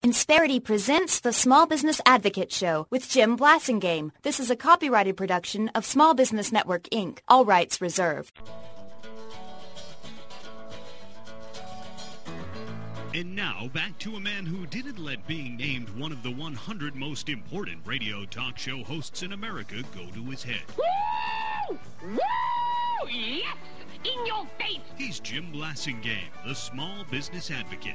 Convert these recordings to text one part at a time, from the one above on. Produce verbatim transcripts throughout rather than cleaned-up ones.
Insperity presents the Small Business Advocate Show with Jim Blasingame. This is a copyrighted production of Small Business Network, Incorporated. All rights reserved. And now, back to a man who didn't let being named one of the one hundred most important radio talk show hosts in America go to his head. Woo! Woo! Yes! In your face! He's Jim Blasingame, the Small Business Advocate.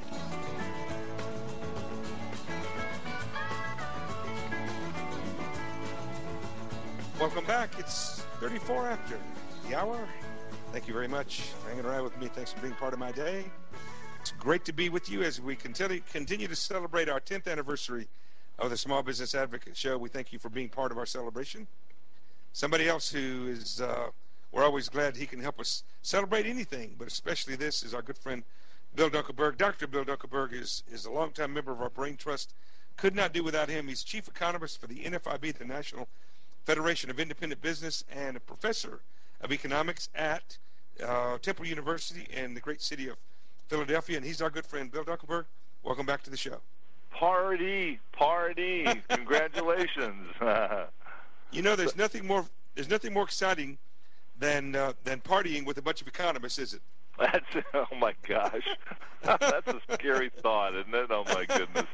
Welcome back. It's thirty-four after the hour. Thank you very much for hanging around with me. Thanks for being part of my day. It's great to be with you as we continue, continue to celebrate our tenth anniversary of the Small Business Advocate Show. We thank you for being part of our celebration. Somebody else who is, uh, we're always glad he can help us celebrate anything, but especially this, is our good friend Bill Dunkelberg. Doctor Bill Dunkelberg is, is a longtime member of our Brain Trust. Could not do without him. He's chief economist for the N F I B, the National Federation of Independent Business, and a professor of economics at uh, Temple University in the great city of Philadelphia, and he's our good friend, Bill Dunkelberg. Welcome back to the show. Party, party! Congratulations! You know, there's nothing more there's nothing more exciting than uh, than partying with a bunch of economists, is it? That's oh my gosh, that's a scary thought, isn't it? Oh my goodness.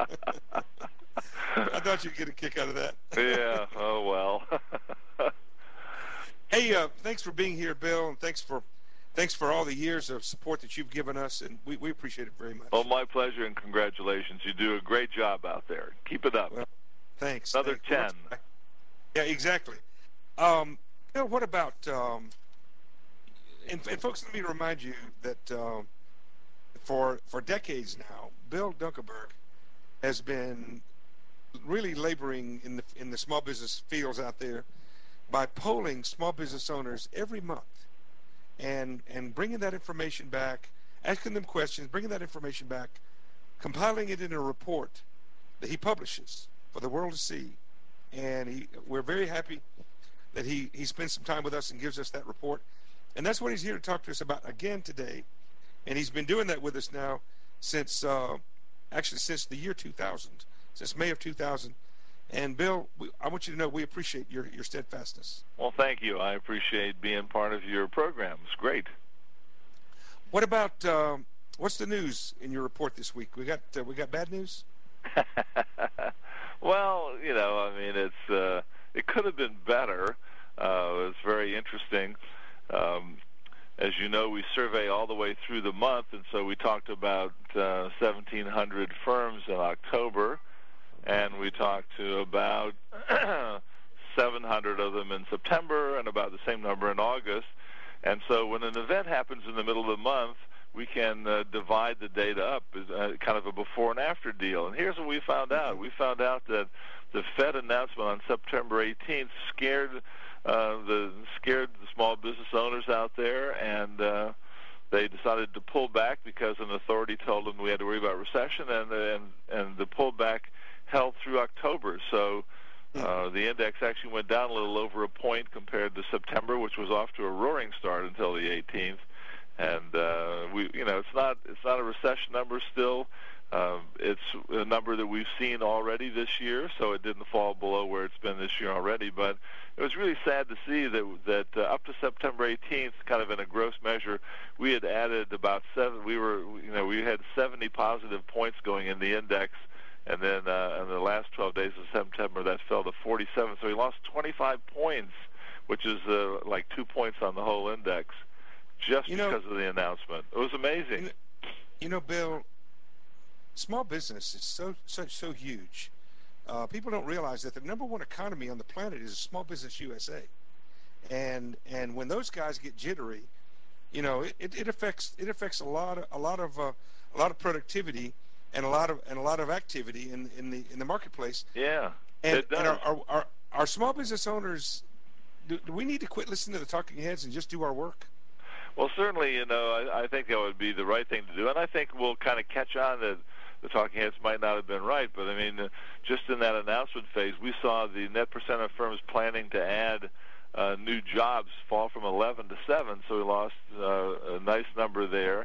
I thought you'd get a kick out of that. Yeah. Oh well. Hey, uh, thanks for being here, Bill, and thanks for thanks for all the years of support that you've given us, and we, we appreciate it very much. Oh, my pleasure, and congratulations. You do a great job out there. Keep it up. Well, thanks. Another thanks. ten. Yeah, exactly. Um, Bill, what about? Um, and, and folks, let me remind you that uh, for for decades now, Bill Dunkelberg has been really laboring in the in the small business fields out there by polling small business owners every month and and bringing that information back, asking them questions, bringing that information back, compiling it in a report that he publishes for the world to see. And he, we're very happy that he, he spends some time with us and gives us that report. And that's what he's here to talk to us about again today. And he's been doing that with us now since, uh, actually since the year two thousand. Since May of two thousand. And Bill, we, I want you to know we appreciate your, your steadfastness. Well, thank you. I appreciate being part of your program. It's great. What about um, what's the news in your report this week? We got uh, we got bad news? Well, you know, I mean, it's uh, it could have been better. Uh, it's very interesting. Um, As you know, we survey all the way through the month, and so we talked about uh, seventeen hundred firms in October, and we talked to about seven hundred of them in September and about the same number in August. And so when an event happens in the middle of the month, we can uh, divide the data up as uh, kind of a before and after deal. And here's what we found out. We found out that the Fed announcement on September eighteenth scared uh, the scared the small business owners out there, and uh, they decided to pull back because an authority told them we had to worry about recession, and and, and the pullback held through October. So uh, the index actually went down a little over a point compared to September, which was off to a roaring start until the eighteenth. And uh, we, you know, it's not it's not a recession number still. Um, it's a number that we've seen already this year, so it didn't fall below where it's been this year already. But it was really sad to see that that uh, up to September eighteenth, kind of in a gross measure, we had added about seven. We were, you know, we had seventy positive points going in the index, and then uh, in the last twelve days of September, that fell to forty-seven. So we lost twenty-five points, which is uh, like two points on the whole index, just you know, because of the announcement. It was amazing. You know, you know Bill, small business is so so so huge. Uh, people don't realize that the number one economy on the planet is Small Business U S A, and and when those guys get jittery, you know, it, it, it affects it affects a lot of a lot of uh, a lot of productivity and a lot of and a lot of activity in in the in the marketplace. Yeah, and, it does. and our, our, our our small business owners, do, do we need to quit listening to the talking heads and just do our work? Well, certainly, you know, I, I think that would be the right thing to do, and I think we'll kind of catch on that the talking heads might not have been right, but I mean, uh, just in that announcement phase, we saw the net percent of firms planning to add uh, new jobs fall from eleven to seven, so we lost uh, a nice number there.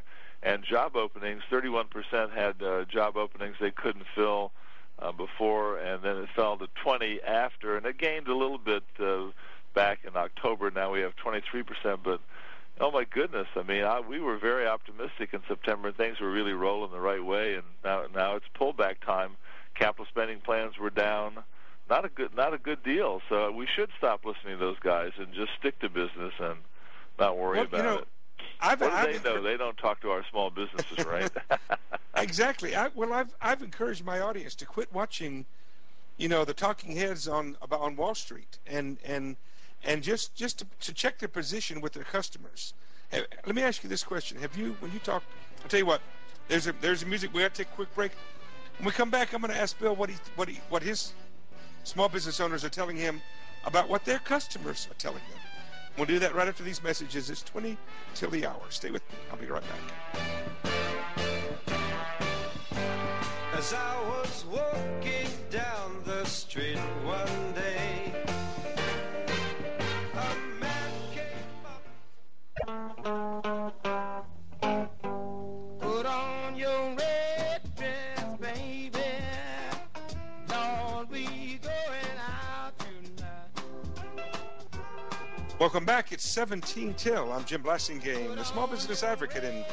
And job openings, thirty-one percent had uh, job openings they couldn't fill uh, before, and then it fell to twenty after, and it gained a little bit uh, back in October. Now we have twenty-three percent, but oh my goodness! I mean, I, we were very optimistic in September. Things were really rolling the right way, and now now it's pullback time. Capital spending plans were down. Not a good, not a good deal. So we should stop listening to those guys and just stick to business and not worry well, about you know, it. I've, what do I've, they know? They don't talk to our small businesses, right? Exactly. I, well, I've I've encouraged my audience to quit watching, you know, the talking heads on about on Wall Street, and and and just just to, to check their position with their customers. Have, let me ask you this question: Have you, when you talk? I'll tell you what. There's a there's a music. We got to take a quick break. When we come back, I'm going to ask Bill what he what he what his small business owners are telling him about what their customers are telling them. We'll do that right after these messages. It's twenty till the hour. Stay with me. I'll be right back. As I was walking down the street one day, a man came up. Put on your red dress, baby. Lord, we going out tonight. Welcome back. It's seventeen till. I'm Jim Blasingame, the Small Business Advocate, and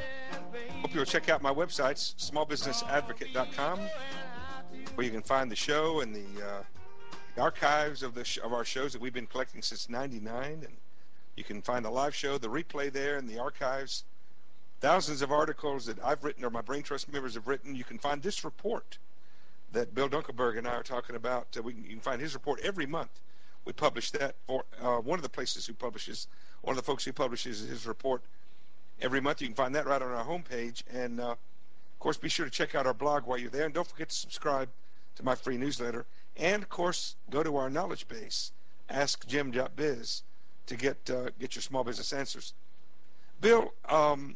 hope you'll check out my websites, small business advocate dot com, where you can find the show and the, uh, the archives of the sh- of our shows that we've been collecting since ninety-nine, and you can find the live show, the replay there, and the archives. Thousands of articles that I've written or my Brain Trust members have written. You can find this report that Bill Dunkelberg and I are talking about. Uh, we can, you can find his report every month. We publish that for uh, one of the places who publishes, one of the folks who publishes his report every month. You can find that right on our homepage. And, uh, of course, be sure to check out our blog while you're there. And don't forget to subscribe to my free newsletter. And, of course, go to our knowledge base, ask jim dot biz, to get uh, get your small business answers. Bill, um,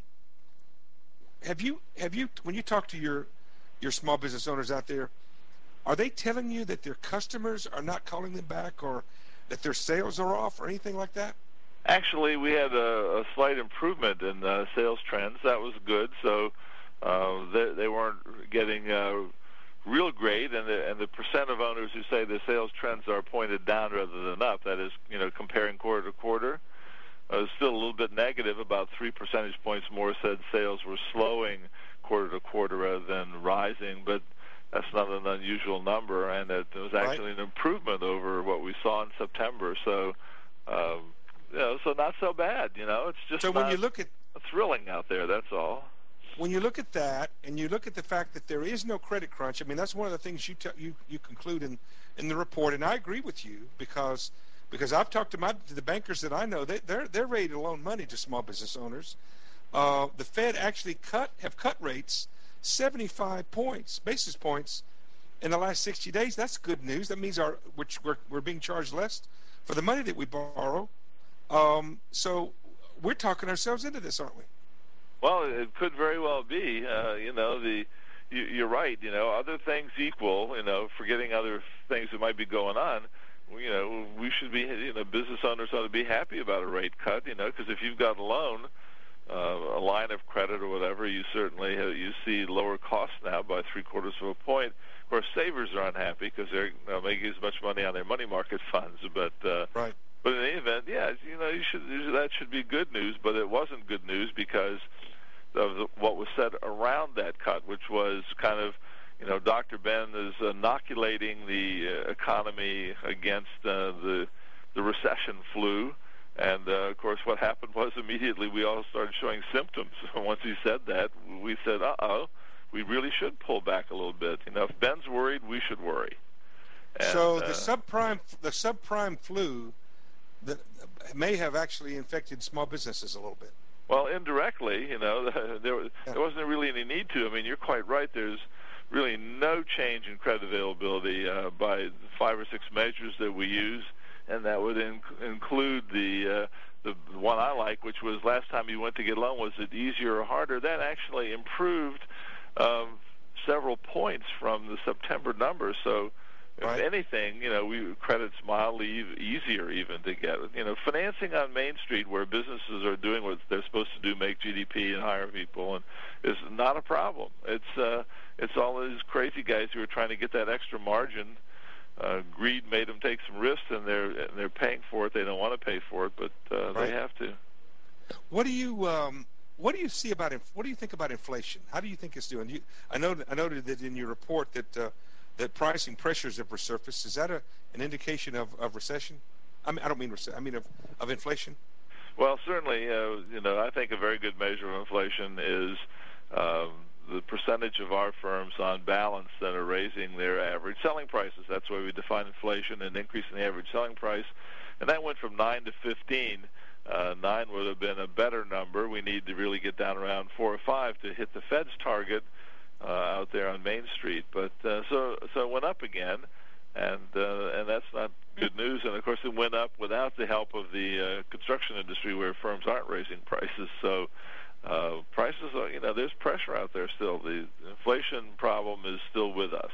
have you have you when you talk to your your small business owners out there, are they telling you that their customers are not calling them back, or that their sales are off, or anything like that? Actually, we had a, a slight improvement in uh, sales trends. That was good. So uh, they, they weren't getting uh, real great, and the, and the percent of owners who say the sales trends are pointed down rather than up, that is, you know, comparing quarter to quarter, uh, was still a little bit negative. About three percentage points more said sales were slowing quarter to quarter rather than rising, but that's not an unusual number, and it was actually right. an improvement over what we saw in September. So, um, you know, so not so bad. You know, it's just so not when you look at thrilling out there. That's all. When you look at that, and you look at the fact that there is no credit crunch, I mean, that's one of the things you t- you you conclude in, in the report, and I agree with you because because I've talked to my to the bankers that I know. They they're they're ready to loan money to small business owners. Uh, the Fed actually cut have cut rates seventy-five points, basis points, in the last sixty days. That's good news. That means our which we're we're being charged less for the money that we borrow. Um, so we're talking ourselves into this, aren't we? Well, it could very well be. Uh, you know, the you, you're right. You know, other things equal. You know, forgetting other things that might be going on. You know, we should be. You know, business owners ought to be happy about a rate cut. You know, because if you've got a loan, uh, a line of credit or whatever, you certainly have, you see lower costs now by three quarters of a point. Of course, savers are unhappy because they're you know, making as much money on their money market funds. But uh, right. But in any event, yeah, you know, you should that should be good news. But it wasn't good news because of the, what was said around that cut, which was kind of, you know, Doctor Ben is inoculating the uh, economy against uh, the the recession flu. And, uh, of course, what happened was immediately we all started showing symptoms. Once he said that, we said, uh-oh, we really should pull back a little bit. You know, if Ben's worried, we should worry. And, so the uh, subprime the subprime flu that may have actually infected small businesses a little bit. Well, indirectly, you know, there, yeah. there wasn't really any need to. I mean, you're quite right. There's really no change in credit availability uh, by five or six measures that we use, and that would in- include the uh, the one I like, which was last time you went to get a loan, was it easier or harder? That actually improved um, several points from the September numbers. So If Right. anything, you know, we credit's mildly e- easier even to get. You know, financing on Main Street where businesses are doing what they're supposed to do, make G D P and hire people, and is not a problem. It's uh, it's all these crazy guys who are trying to get that extra margin. Uh, greed made them take some risks, and they're and they're paying for it. They don't want to pay for it, but uh, Right. they have to. What do you um, what do you see about inf- what do you think about inflation? How do you think it's doing? You, I know I noted that in your report that uh, that pricing pressures have resurfaced. Is that a, an indication of, of recession? I mean, I don't mean recession. I mean of, of inflation. Well, certainly, uh, you know, I think a very good measure of inflation is um, the percentage of our firms on balance that are raising their average selling prices. That's why we define inflation, an increase in the average selling price. And that went from nine to fifteen. Uh, nine would have been a better number. We need to really get down around four or five to hit the Fed's target uh, out there on Main Street. But uh, so so it went up again, and uh, and that's not good news. And of course, it went up without the help of the uh, construction industry, where firms aren't raising prices. So uh, prices are, you know, there's pressure out there still. The inflation problem is still with us.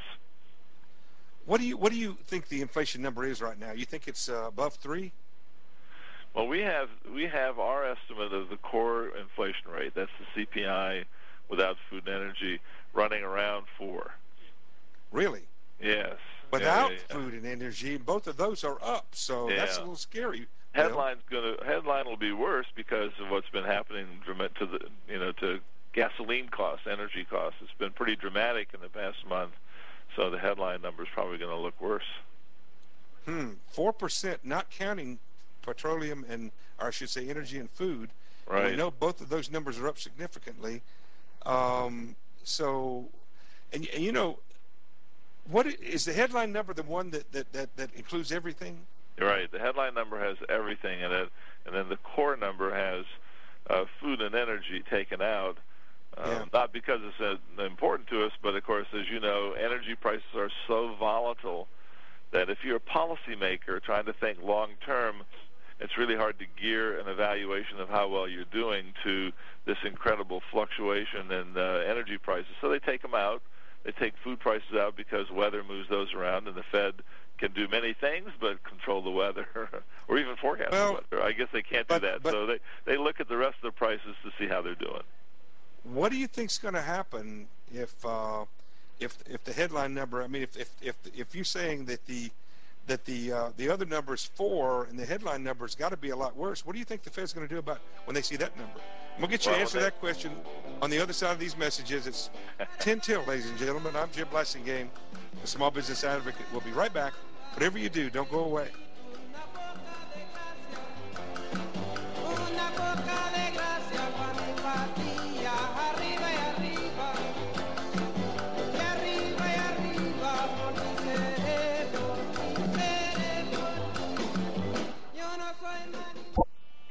What do you what do you think the inflation number is right now? You think it's uh, above three? Well, we have we have our estimate of the core inflation rate. That's the C P I without food and energy, running around four. Really? Yes. Without yeah, yeah. food and energy, both of those are up. So Yeah. that's a little scary. Bill. Headline's gonna headline will be worse because of what's been happening to the you know to gasoline costs, energy costs. It's been pretty dramatic in the past month, so the headline number is probably going to look worse. Hmm. Four percent, not counting petroleum and, or I should say, energy and food. And Right. we know both of those numbers are up significantly. Um, so, and, and you know, what i- is the headline number? The one that that that, that includes everything? You're right. The headline number has everything in it, and then the core number has uh, food and energy taken out. Uh, Yeah. Not because it's uh, important to us, but of course, as you know, energy prices are so volatile that if you're a policymaker trying to think long term, it's really hard to gear an evaluation of how well you're doing to this incredible fluctuation in uh, energy prices. So they take them out. They take food prices out because weather moves those around, and the Fed can do many things but control the weather or even forecast Well, the weather. I guess they can't do but- that. but- so they, they look at the rest of the prices to see how they're doing. What do you think's going to happen if uh, if if the headline number? I mean, if if if, if you're saying that the that the uh, the other number is four and the headline number's got to be a lot worse, what do you think the Fed's going to do about when they see that number? I'm going to get you Well, to answer they- that question on the other side of these messages. It's ten till, ladies and gentlemen. I'm Jim Blassingame, the Small Business Advocate. We'll be right back. Whatever you do, don't go away. Una boca de gracia para mi patria, arriba y arriba, y arriba y arriba, por mi cerebro, mi cerebro. Yo no soy nadie.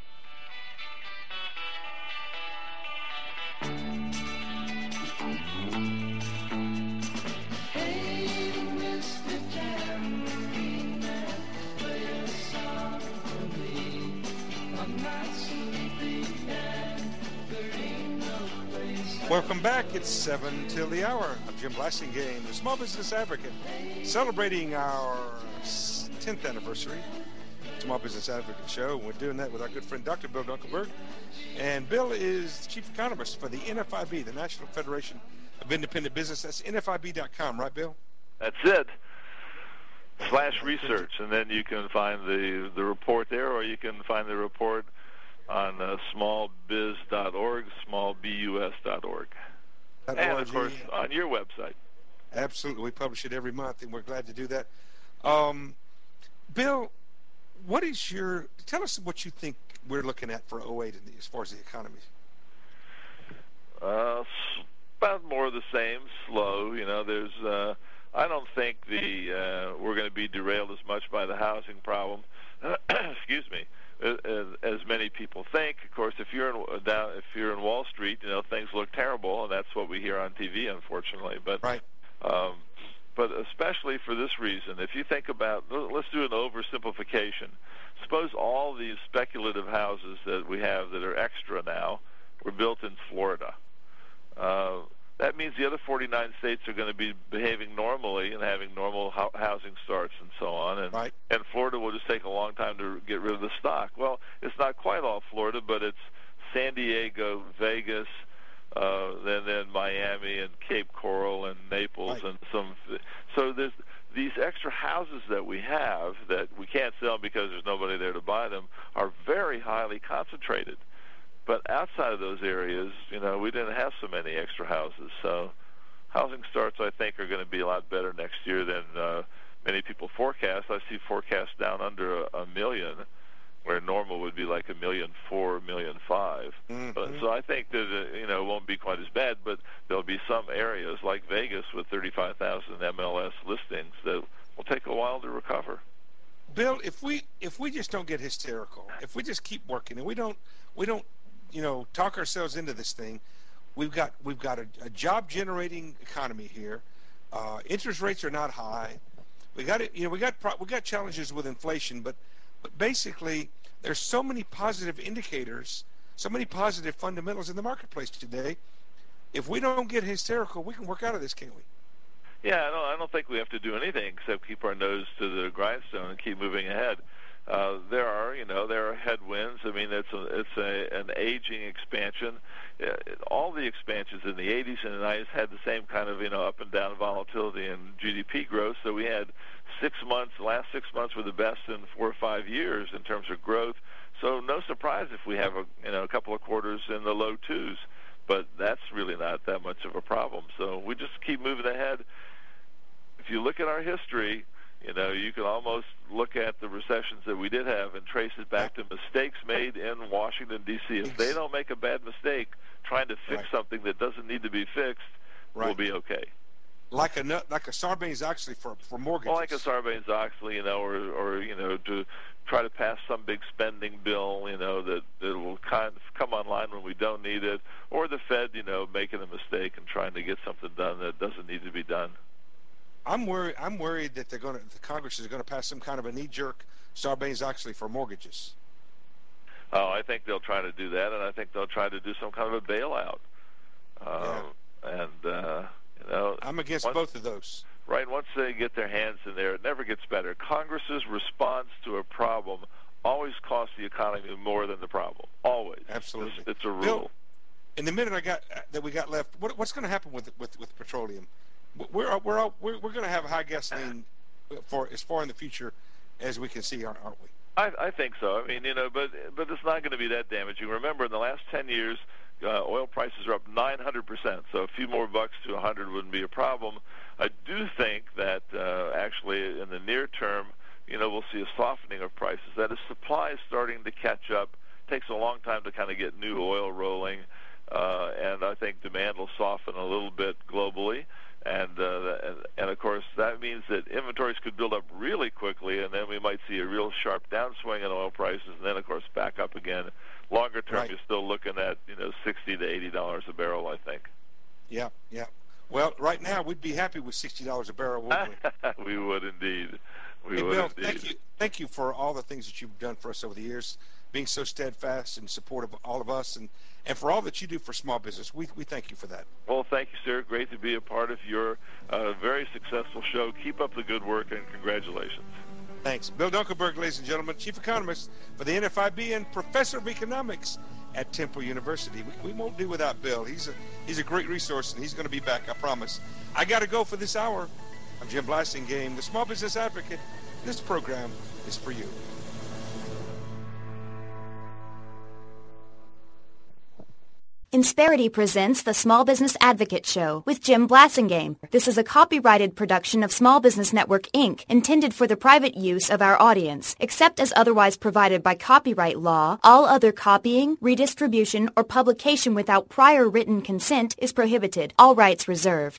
Hey, Mister Tambourine Man, play a song for me. I'm not sleepy and there ain't no place. Welcome back. It's seven till the hour. I'm Jim Blassingame, the Small Business Advocate, celebrating our tenth anniversary Small Business Advocate Show. We're doing that with our good friend Doctor Bill Dunkelberg. And Bill is the chief economist for the N F I B, the National Federation of Independent Business. That's N F I B dot com, right, Bill? That's it. Slash research, and then you can find the the report there, or you can find the report on uh, small biz dot org, small bus dot org, Dot and org. of course on your website. Absolutely. We publish it every month, and we're glad to do that. Um, Bill, what is your, tell us what you think we're looking at for oh eight in the, as far as the economy. Uh, s- about more of the same, slow. You know, there's. Uh, I don't think the uh, we're going to be derailed as much by the housing problem. Excuse me. As, as many people think. Of course, if you're in down, if you're in Wall Street, you know things look terrible, and that's what we hear on T V, unfortunately. But Right. um, but especially for this reason, if you think about, let's do an oversimplification. Suppose all these speculative houses that we have that are extra now were built in Florida. Uh, that means the other forty-nine states are going to be behaving normally and having normal ho- housing starts and so on. And, right. and Florida will just take a long time to get rid of the stock. Well, it's not quite all Florida, but it's San Diego, Vegas, uh, then then Miami and Cape Coral and Naples, right. and some. So there's these extra houses that we have that we can't sell because there's nobody there to buy them are very highly concentrated. But outside of those areas, you know, we didn't have so many extra houses. So housing starts, I think, are going to be a lot better next year than uh, many people forecast. I see forecasts down under a, a million, where normal would be like a million four, million five. Mm-hmm. But, so I think that uh, you know, it won't be quite as bad, but there'll be some areas like Vegas with thirty-five thousand M L S listings that will take a while to recover. Bill, if we if we just don't get hysterical, if we just keep working and we don't we don't you know talk ourselves into this thing, we've got we've got a, a job generating economy here. Uh, interest rates are not high. We got it. You know, we got pro- we got challenges with inflation, but but basically there's so many positive indicators, so many positive fundamentals in the marketplace today. If we don't get hysterical, we can work out of this, can't we? Yeah, I don't, I don't think we have to do anything except keep our nose to the grindstone and keep moving ahead. Uh, there are, you know, there are headwinds. I mean, it's a, it's a, an aging expansion. Uh, all the expansions in the eighties and the nineties had the same kind of, you know, up and down volatility and G D P growth. So we had six months, the last six months were the best in four or five years in terms of growth. So no surprise if we have a, you know, a couple of quarters in the low twos. But that's really not that much of a problem. So we just keep moving ahead. If you look at our history, you know, you can almost look at the recessions that we did have and trace it back to mistakes made in Washington, D C If they don't make a bad mistake trying to fix right. something that doesn't need to be fixed, right. we'll be okay. Like a like a Sarbanes-Oxley for for mortgages. Well, like a Sarbanes-Oxley, you know, or or you know, to try to pass some big spending bill, you know, that that will kind of come online when we don't need it, or the Fed, you know, making a mistake and trying to get something done that doesn't need to be done. I'm worried. I'm worried that they're going to, the Congress is going to pass some kind of a knee-jerk Sarbanes-Oxley for mortgages. Oh, I think they'll try to do that, and I think they'll try to do some kind of a bailout. Um, yeah. And uh, you know, I'm against once, both of those. Right. Once they get their hands in there, it never gets better. Congress's response to a problem always costs the economy more than the problem. Always. Absolutely. It's, it's a rule. Bill, in the minute I got that we got left, what, what's going to happen with with with petroleum? We're we're we're, we're going to have high gasoline for as far in the future as we can see, aren't we? I, I think so. I mean, you know, but but it's not going to be that damaging. Remember, in the last ten years, uh, oil prices are up nine hundred percent. So a few more bucks to one hundred wouldn't be a problem. I do think that uh, actually in the near term, you know, we'll see a softening of prices. That is, supply is starting to catch up. It takes a long time to kind of get new oil rolling, uh, and I think demand will soften a little bit globally. And, uh, and and of course that means that inventories could build up really quickly, and then we might see a real sharp downswing in oil prices, and then of course back up again. Longer term, right. You're still looking at you know sixty to eighty dollars a barrel, I think. Yeah, yeah. Well, right now we'd be happy with sixty dollars a barrel, wouldn't we? We would indeed. We hey, would Bill, indeed. thank you, thank you for all the things that you've done for us over the years, being so steadfast and supportive of all of us, and. And for all that you do for small business, we we thank you for that. Well, thank you, sir. Great to be a part of your uh, very successful show. Keep up the good work, and congratulations. Thanks. Bill Dunkelberg, ladies and gentlemen, Chief Economist for the N F I B and Professor of Economics at Temple University. We, we won't do without Bill. He's a, he's a great resource, and he's going to be back, I promise. I got to go for this hour. I'm Jim Blasingame, the Small Business Advocate. This program is for you. Insperity presents the Small Business Advocate Show with Jim Blasingame. This is a copyrighted production of Small Business Network, Incorporated, intended for the private use of our audience. Except as otherwise provided by copyright law, all other copying, redistribution, or publication without prior written consent is prohibited. All rights reserved.